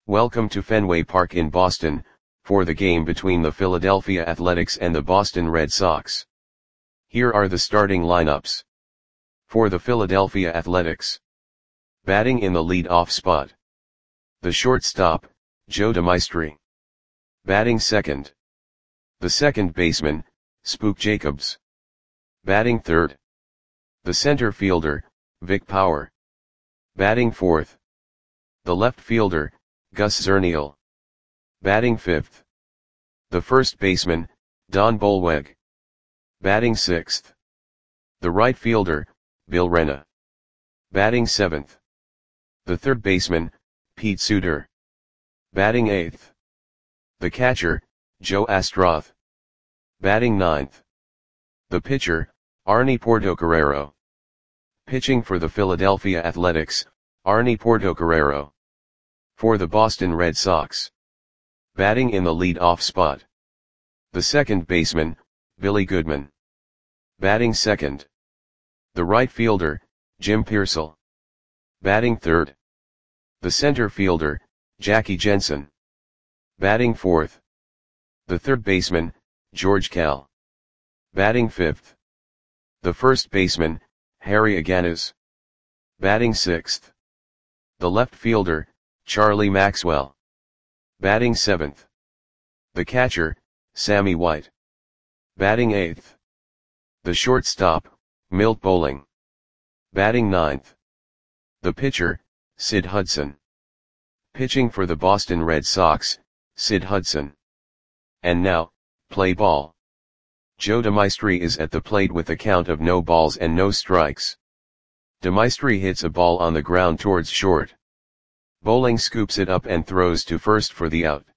Welcome to Fenway Park in Boston, for the game between the Philadelphia Athletics and the Boston Red Sox. Here are the starting lineups. For the Philadelphia Athletics. Batting in the lead-off spot. The shortstop, Joe DeMaestri. Batting second. The second baseman, Spook Jacobs. Batting third. The center fielder, Vic Power. Batting fourth. The left fielder, Gus Zernial. Batting fifth. The first baseman, Don Bolweg. Batting sixth. The right fielder, Bill Rena. Batting seventh. The third baseman, Pete Suter. Batting eighth. The catcher, Joe Astroth. Batting ninth. The pitcher, Arnie Portocarrero. Pitching for the Philadelphia Athletics, Arnie Portocarrero. For the Boston Red Sox. Batting in the lead-off spot. The second baseman, Billy Goodman. Batting second. The right fielder, Jim Piersall. Batting third. The center fielder, Jackie Jensen. Batting fourth. The third baseman, George Kell. Batting fifth. The first baseman, Harry Aganes. Batting sixth. The left fielder, Charlie Maxwell. Batting seventh. The catcher, Sammy White. Batting eighth. The shortstop, Milt Bowling. Batting ninth. The pitcher, Sid Hudson. Pitching for the Boston Red Sox, Sid Hudson. And now, play ball. Joe DeMaestri is at the plate with a count of no balls and no strikes. DeMaestri hits a ball on the ground towards short. Bowling scoops it up and throws to first for the out.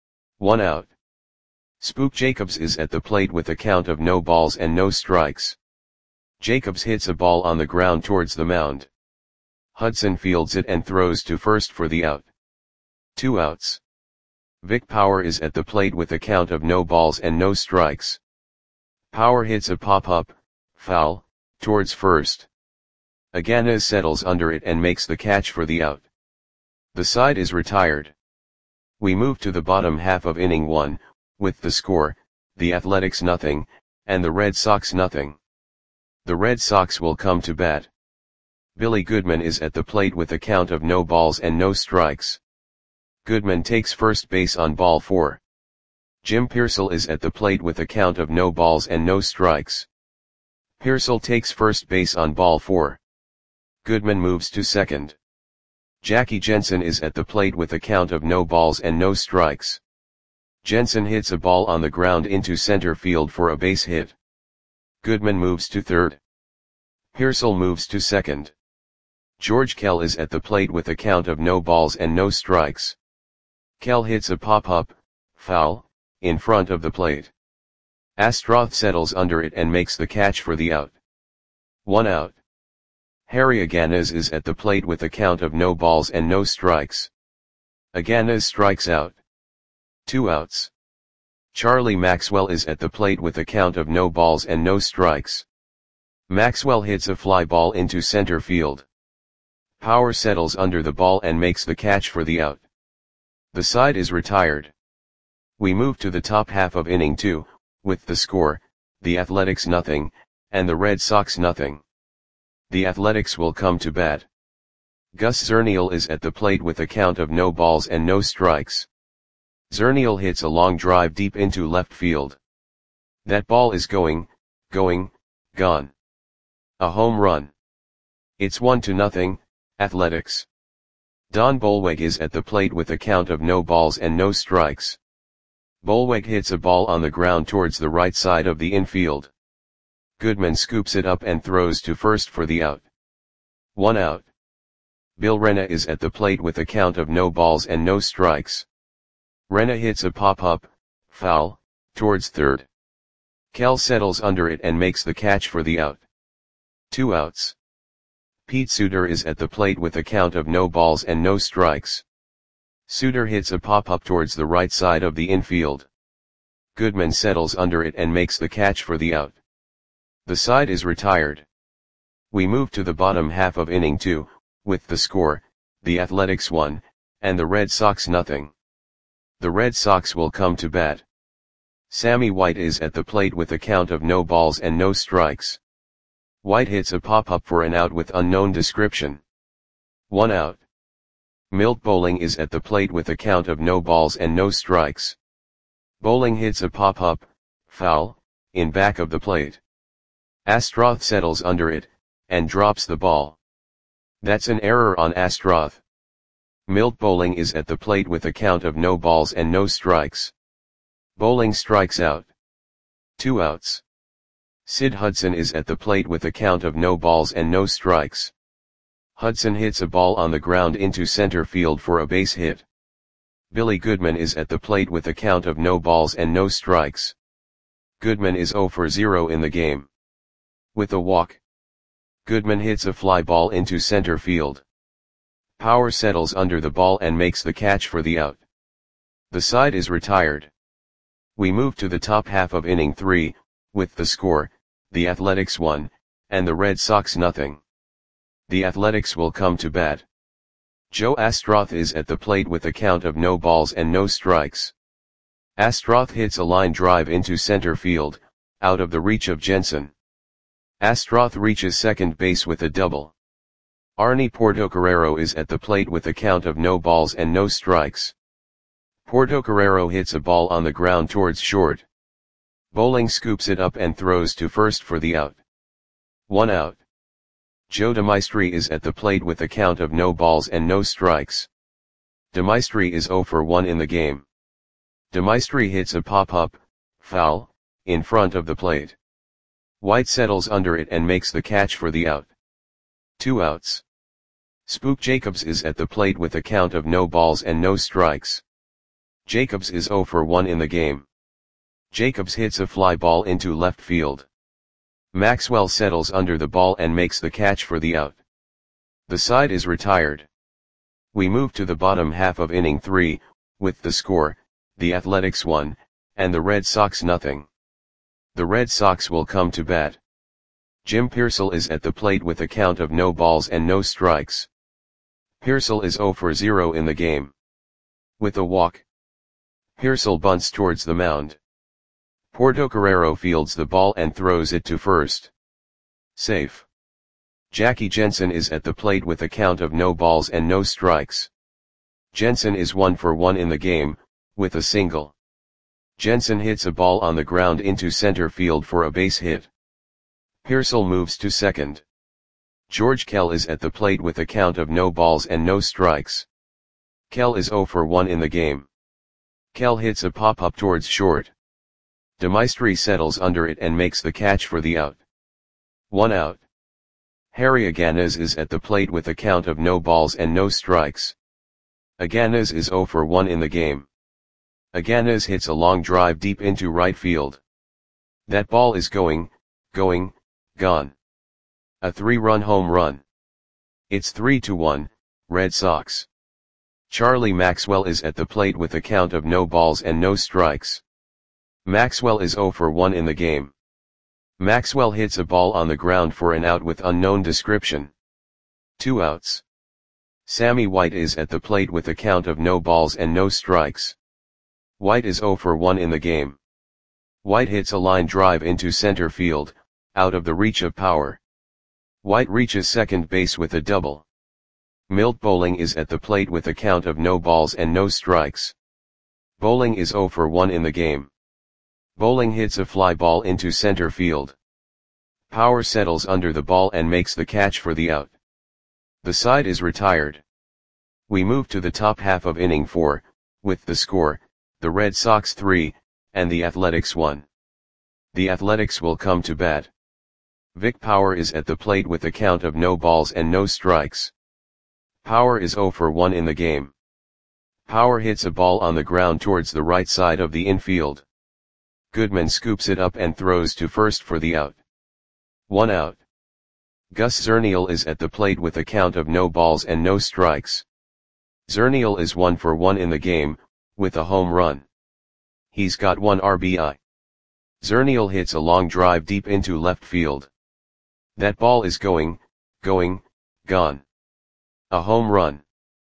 1 out. Spook Jacobs is at the plate with a count of no balls and no strikes. Jacobs hits a ball on the ground towards the mound. Hudson fields it and throws to first for the out. 2 outs. Vic Power is at the plate with a count of no balls and no strikes. Power hits a pop-up, foul, towards first. Aganes settles under it and makes the catch for the out. The side is retired. We move to the bottom half of inning 1, with the score, the Athletics nothing, and the Red Sox nothing. The Red Sox will come to bat. Billy Goodman is at the plate with a count of no balls and no strikes. Goodman takes first base on ball 4. Jim Piersall is at the plate with a count of no balls and no strikes. Piersall takes first base on ball 4. Goodman moves to second. Jackie Jensen is at the plate with a count of no balls and no strikes. Jensen hits a ball on the ground into center field for a base hit. Goodman moves to third. Piersall moves to second. George Kell is at the plate with a count of no balls and no strikes. Kell hits a pop-up, foul, in front of the plate. Astroth settles under it and makes the catch for the out. 1 out. Harry Aganes is at the plate with a count of no balls and no strikes. Aganes strikes out. 2 outs. Charlie Maxwell is at the plate with a count of no balls and no strikes. Maxwell hits a fly ball into center field. Power settles under the ball and makes the catch for the out. The side is retired. We move to the top half of inning 2, with the score, the Athletics nothing, and the Red Sox nothing. The Athletics will come to bat. Gus Zernial is at the plate with a count of no balls and no strikes. Zernial hits a long drive deep into left field. That ball is gone. A home run. It's 1-0, Athletics. Don Bolweg is at the plate with a count of no balls and no strikes. Bolweg hits a ball on the ground towards the right side of the infield. Goodman scoops it up and throws to first for the out. 1 out. Bill Rena is at the plate with a count of no balls and no strikes. Rena hits a pop-up, foul, towards third. Kell settles under it and makes the catch for the out. 2 outs. Pete Suter is at the plate with a count of no balls and no strikes. Suter hits a pop-up towards the right side of the infield. Goodman settles under it and makes the catch for the out. The side is retired. We move to the bottom half of inning 2, with the score, the Athletics 1, and the Red Sox nothing. The Red Sox will come to bat. Sammy White is at the plate with a count of no balls and no strikes. White hits a pop-up for an out with unknown description. 1 out. Milt Bowling is at the plate with a count of no balls and no strikes. Bowling hits a pop-up, foul, in back of the plate. Astroth settles under it, and drops the ball. That's an error on Astroth. Milt Bowling is at the plate with a count of no balls and no strikes. Bowling strikes out. 2 outs. Sid Hudson is at the plate with a count of no balls and no strikes. Hudson hits a ball on the ground into center field for a base hit. Billy Goodman is at the plate with a count of no balls and no strikes. Goodman is 0 for 0 in the game. With a walk, Goodman hits a fly ball into center field. Power settles under the ball and makes the catch for the out. The side is retired. We move to the top half of inning 3, with the score, the Athletics 1, and the Red Sox nothing. The Athletics will come to bat. Joe Astroth is at the plate with a count of no balls and no strikes. Astroth hits a line drive into center field, out of the reach of Jensen. Astroth reaches second base with a double. Arnie Portocarrero is at the plate with a count of no balls and no strikes. Portocarrero hits a ball on the ground towards short. Bowling scoops it up and throws to first for the out. 1 out. Joe DeMaestri is at the plate with a count of no balls and no strikes. DeMaestri is 0 for 1 in the game. DeMaestri hits a pop-up, foul, in front of the plate. White settles under it and makes the catch for the out. 2 outs. Spook Jacobs is at the plate with a count of no balls and no strikes. Jacobs is 0 for 1 in the game. Jacobs hits a fly ball into left field. Maxwell settles under the ball and makes the catch for the out. The side is retired. We move to the bottom half of inning 3, with the score, the Athletics 1, and the Red Sox nothing. The Red Sox will come to bat. Jim Pearsall is at the plate with a count of no balls and no strikes. Pearsall is 0 for 0 in the game. With a walk, Pearsall bunts towards the mound. Portocarrero fields the ball and throws it to first. Safe. Jackie Jensen is at the plate with a count of no balls and no strikes. Jensen is 1 for 1 in the game, with a single. Jensen hits a ball on the ground into center field for a base hit. Pearsall moves to second. George Kell is at the plate with a count of no balls and no strikes. Kell is 0 for 1 in the game. Kell hits a pop-up towards short. DeMaestri settles under it and makes the catch for the out. 1 out. Harry Aganez is at the plate with a count of no balls and no strikes. Aganez is 0 for 1 in the game. Aganez hits a long drive deep into right field. That ball is gone. A 3-run home run. It's 3-1, Red Sox. Charlie Maxwell is at the plate with a count of no balls and no strikes. Maxwell is 0 for 1 in the game. Maxwell hits a ball on the ground for an out with unknown description. 2 outs. Sammy White is at the plate with a count of no balls and no strikes. White is 0 for 1 in the game. White hits a line drive into center field, out of the reach of Power. White reaches second base with a double. Milt Bowling is at the plate with a count of no balls and no strikes. Bowling is 0 for 1 in the game. Bowling hits a fly ball into center field. Power settles under the ball and makes the catch for the out. The side is retired. We move to the top half of inning 4, with the score, the Red Sox 3, and the Athletics 1. The Athletics will come to bat. Vic Power is at the plate with a count of no balls and no strikes. Power is 0 for 1 in the game. Power hits a ball on the ground towards the right side of the infield. Goodman scoops it up and throws to first for the out. 1 out. Gus Zernial is at the plate with a count of no balls and no strikes. Zernial is 1 for 1 in the game, with a home run. He's got 1 RBI. Zernial hits a long drive deep into left field. That ball is gone. A home run.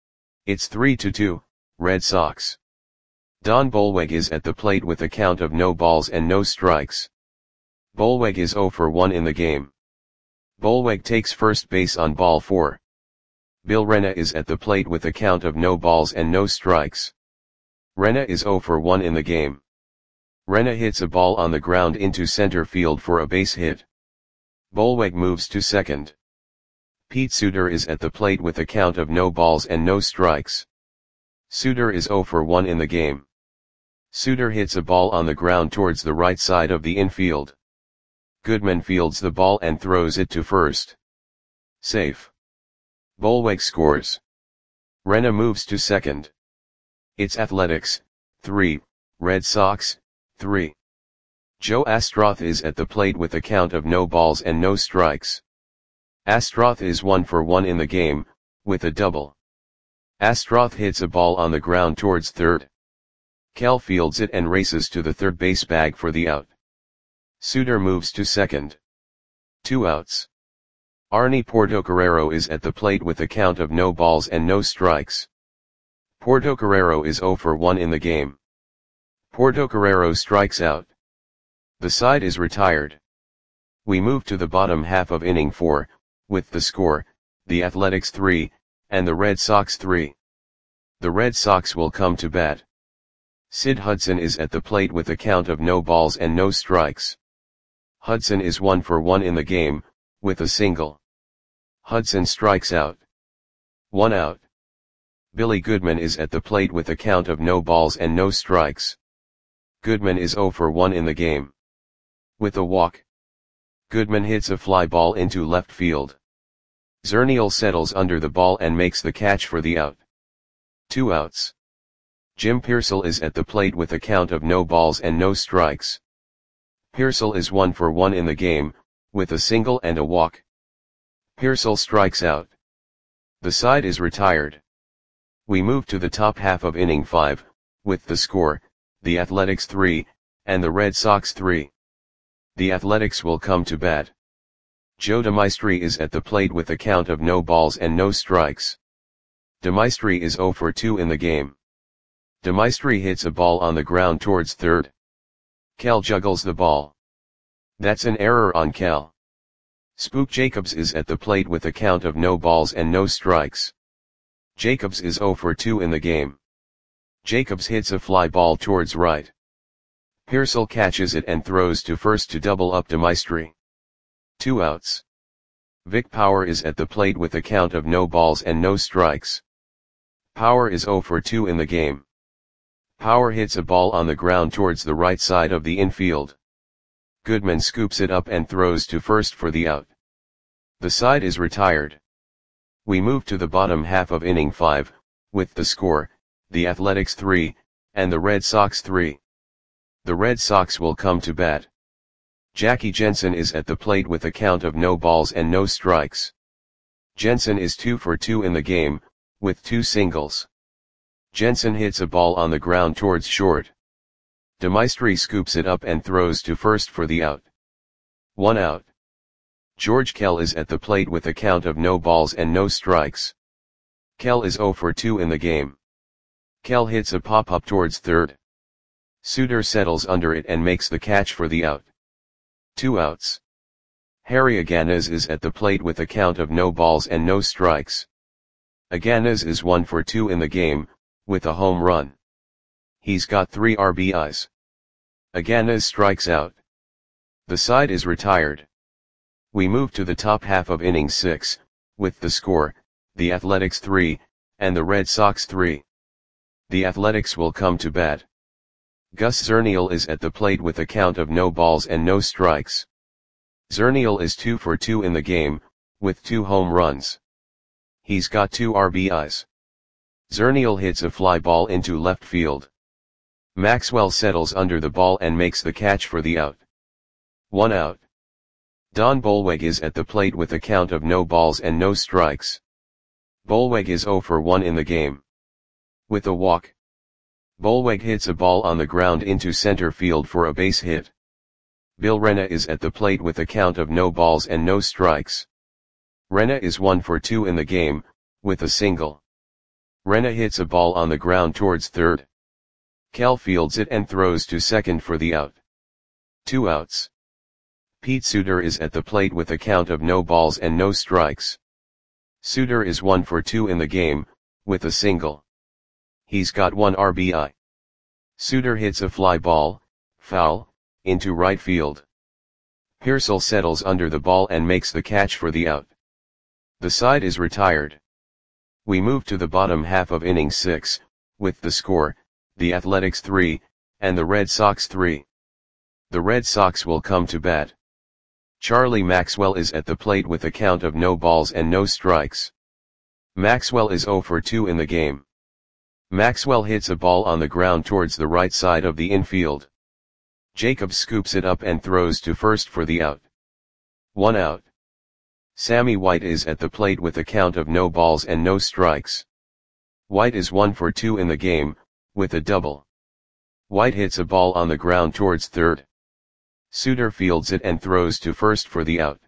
It's 3-2, Red Sox. Don Bolweg is at the plate with a count of no balls and no strikes. Bolweg is 0 for 1 in the game. Bolweg takes first base on ball 4. Bill Rena is at the plate with a count of no balls and no strikes. Rena is 0 for 1 in the game. Rena hits a ball on the ground into center field for a base hit. Bolweg moves to second. Pete Suter is at the plate with a count of no balls and no strikes. Suter is 0 for 1 in the game. Suter hits a ball on the ground towards the right side of the infield. Goodman fields the ball and throws it to first. Safe. Bolweg scores. Rena moves to second. It's Athletics, 3, Red Sox, 3. Joe Astroth is at the plate with a count of no balls and no strikes. Astroth is 1 for 1 in the game, with a double. Astroth hits a ball on the ground towards third. Kell fields it and races to the third base bag for the out. Suter moves to second. 2 outs. Arnie Portocarrero is at the plate with a count of no balls and no strikes. Portocarrero is 0 for 1 in the game. Portocarrero strikes out. The side is retired. We move to the bottom half of inning 4, with the score, the Athletics 3, and the Red Sox 3. The Red Sox will come to bat. Sid Hudson is at the plate with a count of no balls and no strikes. Hudson is 1 for 1 in the game, with a single. Hudson strikes out. 1 out. Billy Goodman is at the plate with a count of no balls and no strikes. Goodman is 0 for 1 in the game. With a walk. Goodman hits a fly ball into left field. Zernial settles under the ball and makes the catch for the out. 2 outs. Jim Piersall is at the plate with a count of no balls and no strikes. Piersall is 1 for 1 in the game, with a single and a walk. Piersall strikes out. The side is retired. We move to the top half of inning 5, with the score, the Athletics 3, and the Red Sox 3. The Athletics will come to bat. Joe DeMaestri is at the plate with a count of no balls and no strikes. DeMaestri is 0 for 2 in the game. DeMaestri hits a ball on the ground towards third. Kell juggles the ball. That's an error on Kell. Spook Jacobs is at the plate with a count of no balls and no strikes. Jacobs is 0 for 2 in the game. Jacobs hits a fly ball towards right. Piersall catches it and throws to first to double up DeMaestri. 2 outs. Vic Power is at the plate with a count of no balls and no strikes. Power is 0 for 2 in the game. Power hits a ball on the ground towards the right side of the infield. Goodman scoops it up and throws to first for the out. The side is retired. We move to the bottom half of inning 5, with the score, the Athletics 3, and the Red Sox 3. The Red Sox will come to bat. Jackie Jensen is at the plate with a count of no balls and no strikes. Jensen is 2 for 2 in the game, with 2 singles. Jensen hits a ball on the ground towards short. DeMaestri scoops it up and throws to first for the out. 1 out. George Kell is at the plate with a count of no balls and no strikes. Kell is 0 for 2 in the game. Kell hits a pop-up towards third. Suter settles under it and makes the catch for the out. 2 outs. Harry Aganez is at the plate with a count of no balls and no strikes. Aganez is 1 for 2 in the game, with a home run. He's got 3 RBIs. Aganez strikes out. The side is retired. We move to the top half of inning 6, with the score, the Athletics 3, and the Red Sox 3. The Athletics will come to bat. Gus Zernial is at the plate with a count of no balls and no strikes. Zernial is 2 for 2 in the game, with 2 home runs. He's got 2 RBIs. Zernial hits a fly ball into left field. Maxwell settles under the ball and makes the catch for the out. 1 out. Don Bolweg is at the plate with a count of no balls and no strikes. Bolweg is 0 for 1 in the game. With a walk. Bolweg hits a ball on the ground into center field for a base hit. Bill Rena is at the plate with a count of no balls and no strikes. Rena is 1 for 2 in the game, with a single. Rena hits a ball on the ground towards third. Kel fields it and throws to second for the out. 2 outs. Pete Suter is at the plate with a count of no balls and no strikes. Suter is 1 for 2 in the game, with a single. He's got 1 RBI. Suter hits a fly ball, foul, into right field. Pearsall settles under the ball and makes the catch for the out. The side is retired. We move to the bottom half of inning 6, with the score, the Athletics 3, and the Red Sox 3. The Red Sox will come to bat. Charlie Maxwell is at the plate with a count of no balls and no strikes. Maxwell is 0 for 2 in the game. Maxwell hits a ball on the ground towards the right side of the infield. Jacobs scoops it up and throws to first for the out. 1 out. Sammy White is at the plate with a count of no balls and no strikes. White is 1 for 2 in the game, with a double. White hits a ball on the ground towards third. Suter fields it and throws to first for the out.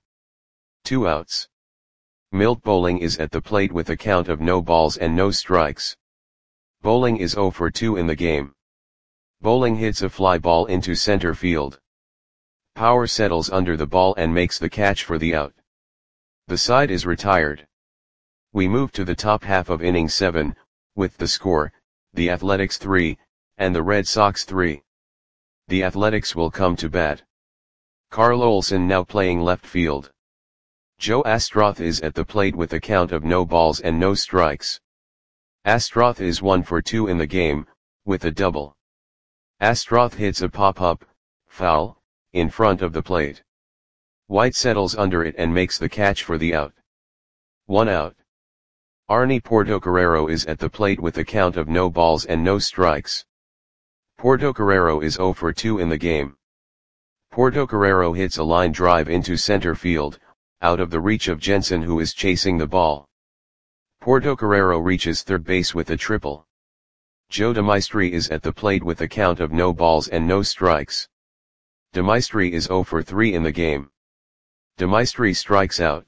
2 outs. Milt Bowling is at the plate with a count of no balls and no strikes. Bowling is 0 for 2 in the game. Bowling hits a fly ball into center field. Power settles under the ball and makes the catch for the out. The side is retired. We move to the top half of inning 7, with the score, the Athletics 3, and the Red Sox 3. The Athletics will come to bat. Carl Olson now playing left field. Joe Astroth is at the plate with a count of no balls and no strikes. Astroth is 1 for 2 in the game, with a double. Astroth hits a pop-up, foul, in front of the plate. White settles under it and makes the catch for the out. 1 out. Arnie Portocarrero is at the plate with a count of no balls and no strikes. Portocarrero is 0 for 2 in the game. Portocarrero hits a line drive into center field, out of the reach of Jensen, who is chasing the ball. Portocarrero reaches third base with a triple. Joe DeMaestri is at the plate with a count of no balls and no strikes. DeMaestri is 0 for 3 in the game. DeMaestri strikes out.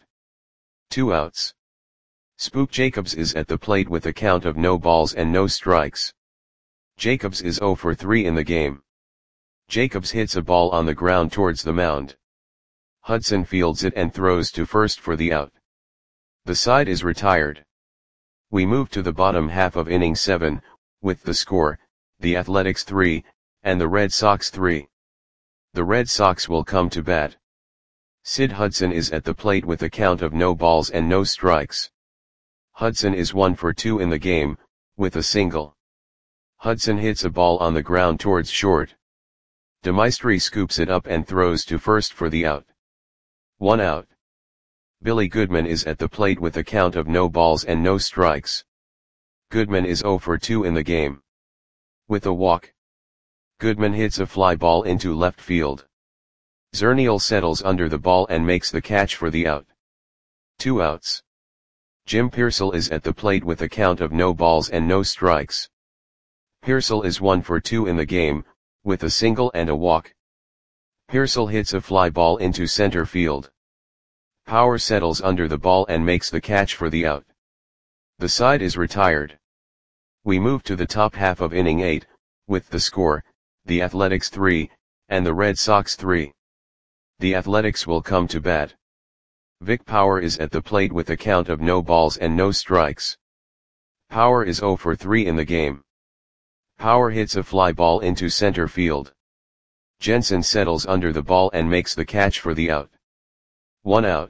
2 outs. Spook Jacobs is at the plate with a count of no balls and no strikes. Jacobs is 0 for 3 in the game. Jacobs hits a ball on the ground towards the mound. Hudson fields it and throws to first for the out. The side is retired. We move to the bottom half of inning 7, with the score, the Athletics 3, and the Red Sox 3. The Red Sox will come to bat. Sid Hudson is at the plate with a count of no balls and no strikes. Hudson is 1 for 2 in the game, with a single. Hudson hits a ball on the ground towards short. DeMaestri scoops it up and throws to first for the out. 1 out. Billy Goodman is at the plate with a count of no balls and no strikes. Goodman is 0 for 2 in the game. With a walk. Goodman hits a fly ball into left field. Zernial settles under the ball and makes the catch for the out. 2 outs. Jim Pearsall is at the plate with a count of no balls and no strikes. Pearsall is 1 for 2 in the game, with a single and a walk. Pearsall hits a fly ball into center field. Power settles under the ball and makes the catch for the out. The side is retired. We move to the top half of inning 8, with the score, the Athletics 3, and the Red Sox 3. The Athletics will come to bat. Vic Power is at the plate with a count of no balls and no strikes. Power is 0 for 3 in the game. Power hits a fly ball into center field. Jensen settles under the ball and makes the catch for the out. 1 out.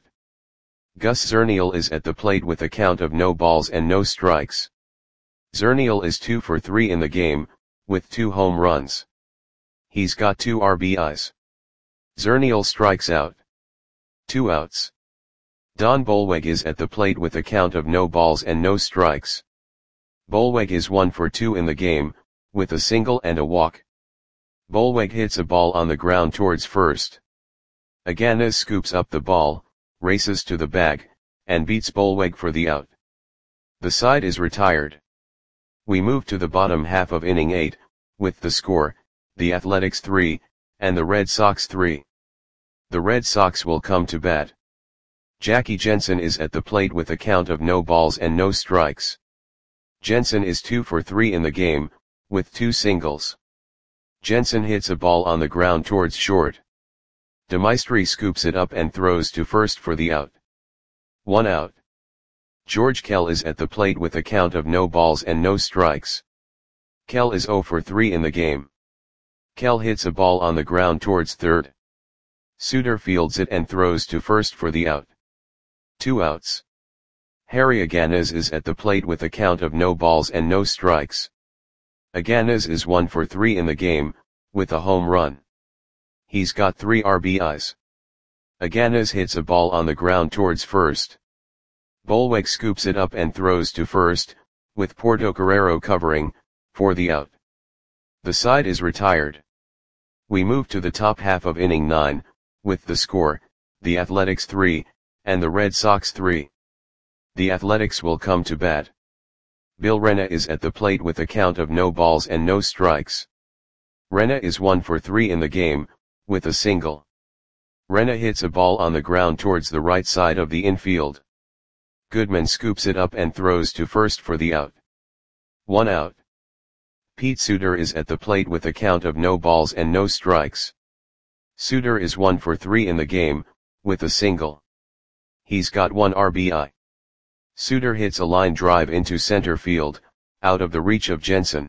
Gus Zernial is at the plate with a count of no balls and no strikes. Zernial is 2 for 3 in the game, with 2 home runs. He's got 2 RBIs. Zernial strikes out. 2 outs. Don Bolweg is at the plate with a count of no balls and no strikes. Bolweg is 1 for 2 in the game, with a single and a walk. Bolweg hits a ball on the ground towards first. Aganes scoops up the ball, races to the bag, and beats Bolweg for the out. The side is retired. We move to the bottom half of inning 8, with the score, the Athletics 3, and the Red Sox 3. The Red Sox will come to bat. Jackie Jensen is at the plate with a count of no balls and no strikes. Jensen is 2 for 3 in the game, with 2 singles. Jensen hits a ball on the ground towards short. De Maistre scoops it up and throws to first for the out. 1 out. George Kell is at the plate with a count of no balls and no strikes. Kell is 0 for 3 in the game. Kell hits a ball on the ground towards third. Suter fields it and throws to first for the out. 2 outs. Harry Aganez is at the plate with a count of no balls and no strikes. Aganez is 1 for 3 in the game, with a home run. He's got 3 RBIs. Aganez hits a ball on the ground towards first. Bolweg scoops it up and throws to first, with Portocarrero covering, for the out. The side is retired. We move to the top half of inning 9, with the score, the Athletics 3, and the Red Sox 3. The Athletics will come to bat. Bill Rena is at the plate with a count of no balls and no strikes. Rena is 1 for 3 in the game, with a single. Rena hits a ball on the ground towards the right side of the infield. Goodman scoops it up and throws to first for the out. 1 out. Pete Suter is at the plate with a count of no balls and no strikes. Suter is 1 for 3 in the game, with a single. He's got 1 RBI. Suter hits a line drive into center field, out of the reach of Jensen.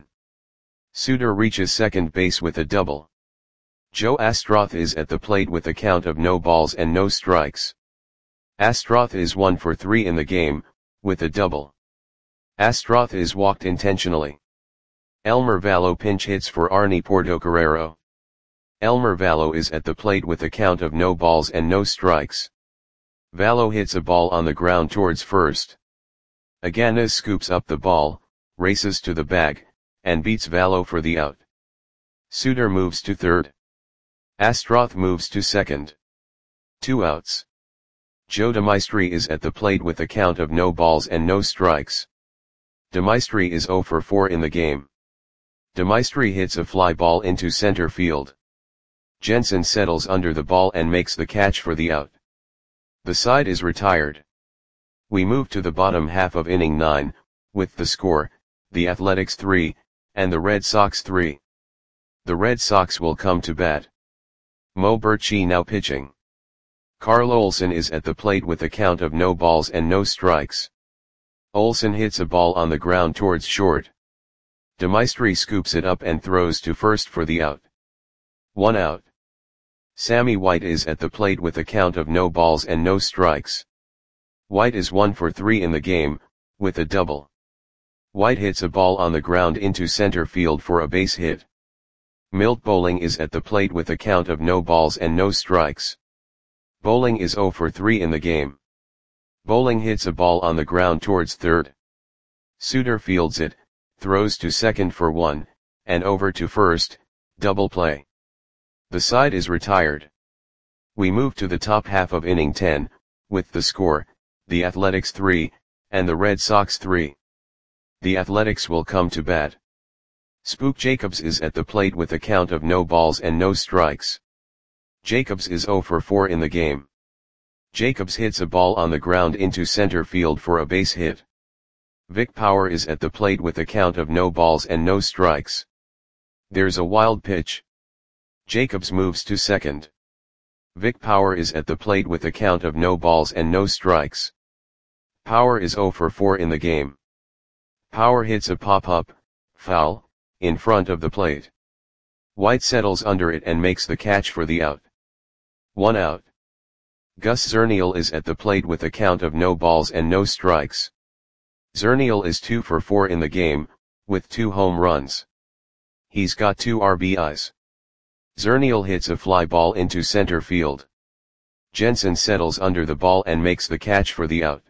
Suter reaches second base with a double. Joe Astroth is at the plate with a count of no balls and no strikes. Astroth is 1 for 3 in the game, with a double. Astroth is walked intentionally. Elmer Vallo pinch hits for Arnie Portocarrero. Elmer Vallo is at the plate with a count of no balls and no strikes. Vallo hits a ball on the ground towards first. Aganez scoops up the ball, races to the bag, and beats Vallo for the out. Suter moves to third. Astroth moves to second. 2 outs. Joe De Maistre is at the plate with a count of no balls and no strikes. De Maistre is 0 for 4 in the game. De Maistre hits a fly ball into center field. Jensen settles under the ball and makes the catch for the out. The side is retired. We move to the bottom half of inning 9, with the score, the Athletics 3, and the Red Sox 3. The Red Sox will come to bat. Mo Birchie now pitching. Carl Olson is at the plate with a count of no balls and no strikes. Olson hits a ball on the ground towards short. De Maistre scoops it up and throws to first for the out. 1 out. Sammy White is at the plate with a count of no balls and no strikes. White is 1 for 3 in the game, with a double. White hits a ball on the ground into center field for a base hit. Milt Bowling is at the plate with a count of no balls and no strikes. Bowling is 0 for 3 in the game. Bowling hits a ball on the ground towards third. Suter fields it, throws to second for 1, and over to first, double play. The side is retired. We move to the top half of inning 10, with the score, the Athletics 3, and the Red Sox 3. The Athletics will come to bat. Spook Jacobs is at the plate with a count of no balls and no strikes. Jacobs is 0 for 4 in the game. Jacobs hits a ball on the ground into center field for a base hit. Vic Power is at the plate with a count of no balls and no strikes. There's a wild pitch. Jacobs moves to second. Vic Power is at the plate with a count of no balls and no strikes. Power is 0 for 4 in the game. Power hits a pop-up, foul, in front of the plate. White settles under it and makes the catch for the out. 1 out. Gus Zernial is at the plate with a count of no balls and no strikes. Zernial is 2 for 4 in the game, with 2 home runs. He's got 2 RBIs. Zernial hits a fly ball into center field. Jensen settles under the ball and makes the catch for the out.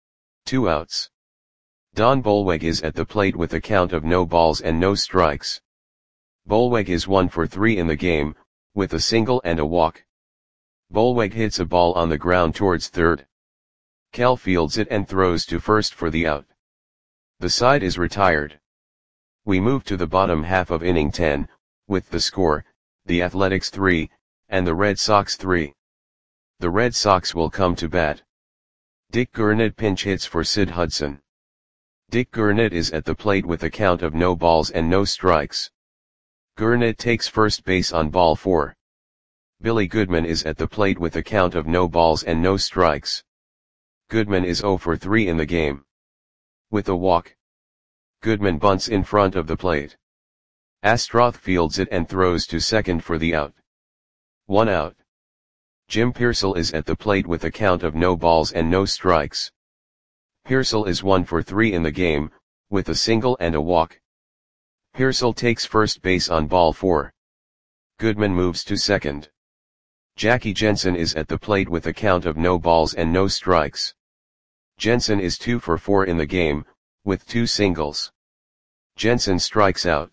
2 outs. Don Bolweg is at the plate with a count of no balls and no strikes. Bolweg is 1 for 3 in the game, with a single and a walk. Bolweg hits a ball on the ground towards third. Kell fields it and throws to first for the out. The side is retired. We move to the bottom half of inning 10, with the score, the Athletics 3, and the Red Sox 3. The Red Sox will come to bat. Dick Gurnett pinch hits for Sid Hudson. Dick Gurnett is at the plate with a count of no balls and no strikes. Gurnett takes first base on ball 4. Billy Goodman is at the plate with a count of no balls and no strikes. Goodman is 0 for 3 in the game. With a walk, Goodman bunts in front of the plate. Astroth fields it and throws to second for the out. 1 out. Jim Pearsall is at the plate with a count of no balls and no strikes. Pearsall is 1 for 3 in the game, with a single and a walk. Pearsall takes first base on ball 4. Goodman moves to second. Jackie Jensen is at the plate with a count of no balls and no strikes. Jensen is 2 for 4 in the game, with 2 singles. Jensen strikes out.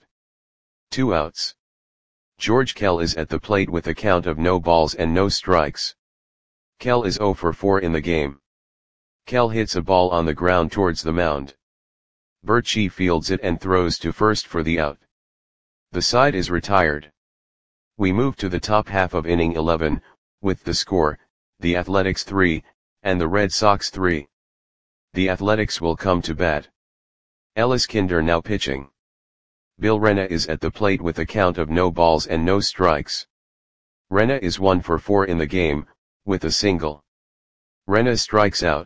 2 outs. George Kell is at the plate with a count of no balls and no strikes. Kell is 0 for 4 in the game. Kell hits a ball on the ground towards the mound. Birchie fields it and throws to first for the out. The side is retired. We move to the top half of inning 11, with the score, the Athletics 3, and the Red Sox 3. The Athletics will come to bat. Ellis Kinder now pitching. Bill Rena is at the plate with a count of no balls and no strikes. Rena is 1 for 4 in the game, with a single. Rena strikes out.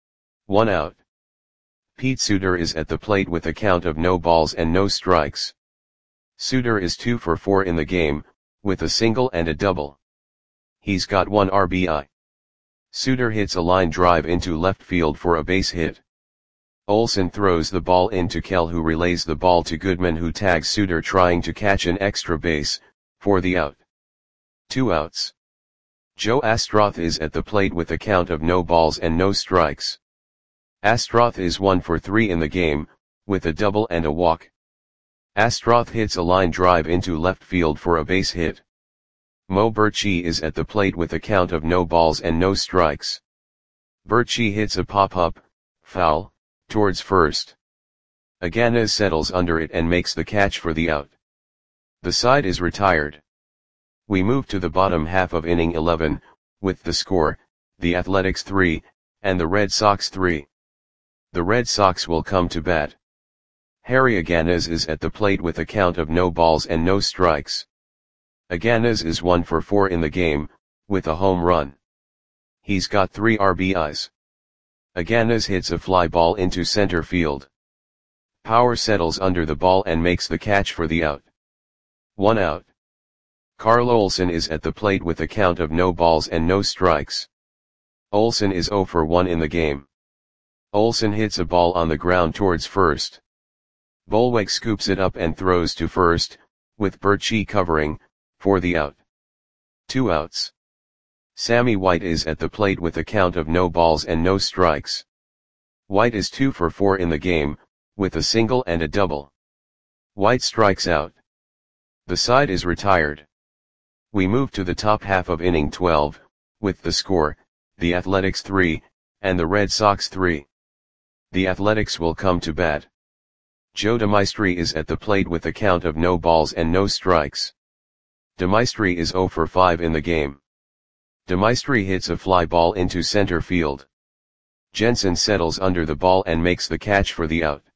1 out. Pete Suter is at the plate with a count of no balls and no strikes. Suter is 2 for 4 in the game, with a single and a double. He's got 1 RBI. Suter hits a line drive into left field for a base hit. Olson throws the ball into Kell, who relays the ball to Goodman, who tags Suter trying to catch an extra base, for the out. 2 outs. Joe Astroth is at the plate with a count of no balls and no strikes. Astroth is 1 for 3 in the game, with a double and a walk. Astroth hits a line drive into left field for a base hit. Mo Birchie is at the plate with a count of no balls and no strikes. Birchie hits a pop-up, foul, towards first. Aganes settles under it and makes the catch for the out. The side is retired. We move to the bottom half of inning 11, with the score, the Athletics 3, and the Red Sox 3. The Red Sox will come to bat. Harry Aganes is at the plate with a count of no balls and no strikes. Aganes is 1 for 4 in the game, with a home run. He's got 3 RBIs. Aganes hits a fly ball into center field. Power settles under the ball and makes the catch for the out. 1 out. Carl Olson is at the plate with a count of no balls and no strikes. Olson is 0 for 1 in the game. Olson hits a ball on the ground towards first. Bolweg scoops it up and throws to first, with Birchie covering, for the out. 2 outs. Sammy White is at the plate with a count of no balls and no strikes. White is 2 for 4 in the game, with a single and a double. White strikes out. The side is retired. We move to the top half of inning 12, with the score, the Athletics 3, and the Red Sox 3. The Athletics will come to bat. Joe DeMaestri is at the plate with a count of no balls and no strikes. DeMaestri is 0 for 5 in the game. DeMaestri hits a fly ball into center field. Jensen settles under the ball and makes the catch for the out.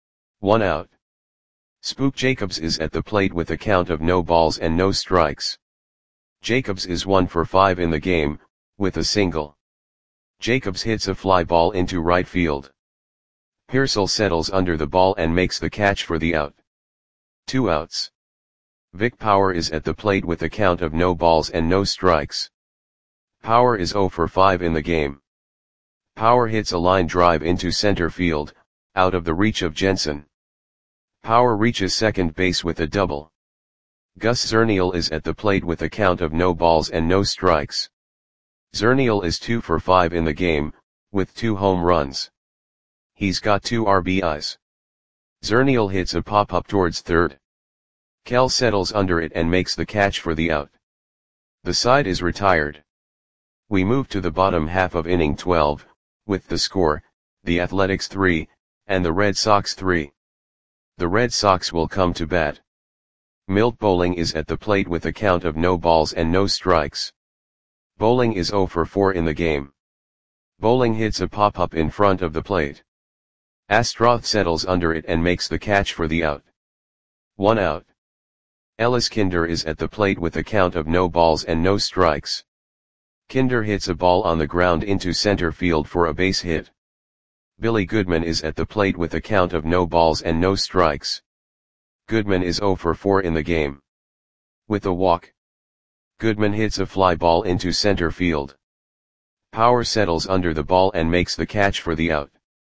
1 out. Spook Jacobs is at the plate with a count of no balls and no strikes. Jacobs is 1 for 5 in the game, with a single. Jacobs hits a fly ball into right field. Pearsall settles under the ball and makes the catch for the out. 2 outs. Vic Power is at the plate with a count of no balls and no strikes. Power is 0 for 5 in the game. Power hits a line drive into center field, out of the reach of Jensen. Power reaches second base with a double. Gus Zernial is at the plate with a count of no balls and no strikes. Zernial is 2 for 5 in the game, with 2 home runs. He's got 2 RBIs. Zernial hits a pop-up towards third. Kell settles under it and makes the catch for the out. The side is retired. We move to the bottom half of inning 12, with the score, the Athletics 3, and the Red Sox 3. The Red Sox will come to bat. Milt Bowling is at the plate with a count of no balls and no strikes. Bowling is 0 for 4 in the game. Bowling hits a pop-up in front of the plate. Astroth settles under it and makes the catch for the out. 1 out. Ellis Kinder is at the plate with a count of no balls and no strikes. Kinder hits a ball on the ground into center field for a base hit. Billy Goodman is at the plate with a count of no balls and no strikes. Goodman is 0 for 4 in the game. With a walk, Goodman hits a fly ball into center field. Power settles under the ball and makes the catch for the out.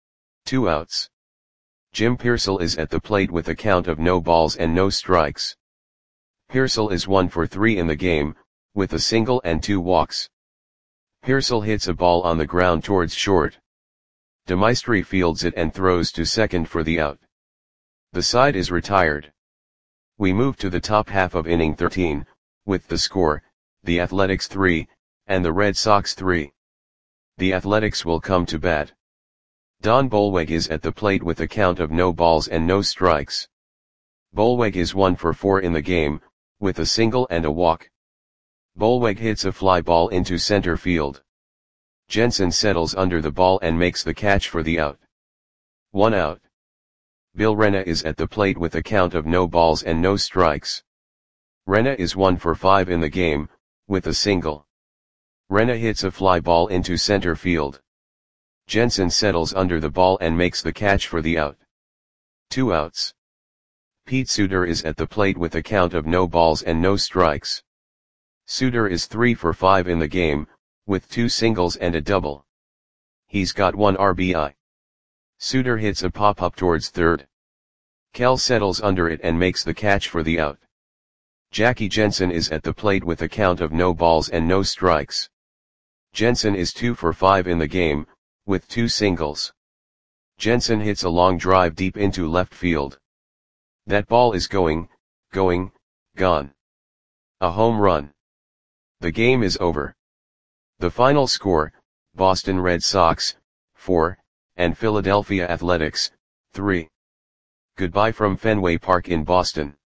2 outs. Jim Pearsall is at the plate with a count of no balls and no strikes. Pearsall is 1 for 3 in the game, with a single and 2 walks. Pearsall hits a ball on the ground towards short. DeMaestri fields it and throws to second for the out. The side is retired. We move to the top half of inning 13, with the score, the Athletics 3, and the Red Sox 3. The Athletics will come to bat. Don Bolweg is at the plate with a count of no balls and no strikes. Bolweg is 1 for 4 in the game, with a single and a walk. Bolweg hits a fly ball into center field. Jensen settles under the ball and makes the catch for the out. 1 out. Bill Rena is at the plate with a count of no balls and no strikes. Rena is 1 for 5 in the game, with a single. Rena hits a fly ball into center field. Jensen settles under the ball and makes the catch for the out. 2 outs. Pete Suter is at the plate with a count of no balls and no strikes. Suter is 3 for 5 in the game, with 2 singles and a double. He's got 1 RBI. Suter hits a pop-up towards third. Kell settles under it and makes the catch for the out. Jackie Jensen is at the plate with a count of no balls and no strikes. Jensen is 2 for 5 in the game, with 2 singles. Jensen hits a long drive deep into left field. That ball is gone. A home run. The game is over. The final score, Boston Red Sox, 4, and Philadelphia Athletics, 3. Goodbye from Fenway Park in Boston.